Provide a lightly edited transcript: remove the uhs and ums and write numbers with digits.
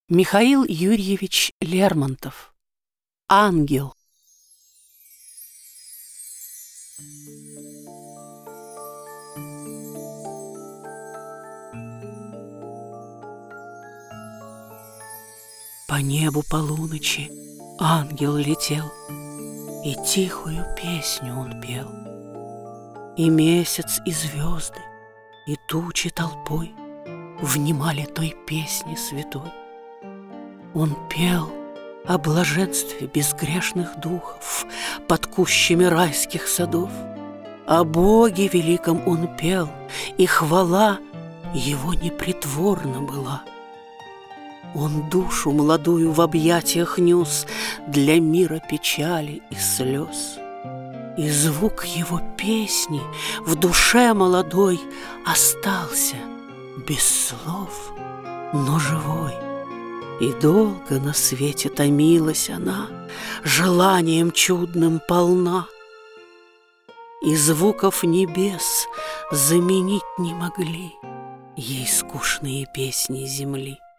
Михаил Юрьевич Лермонтов. Ангел. По небу полуночи ангел летел, и тихую песню он пел. И месяц, и звезды, и тучи толпой внимали той песне святой. Он пел о блаженстве безгрешных духов под кущами райских садов. О Боге великом он пел, и хвала его непритворна была. Он душу молодую в объятиях нес для мира печали и слез. И звук его песни в душе молодой остался без слов, но живой. И долго на свете томилась она, желанием чудным полна. И звуков небес заменить не могли ей скучные песни земли.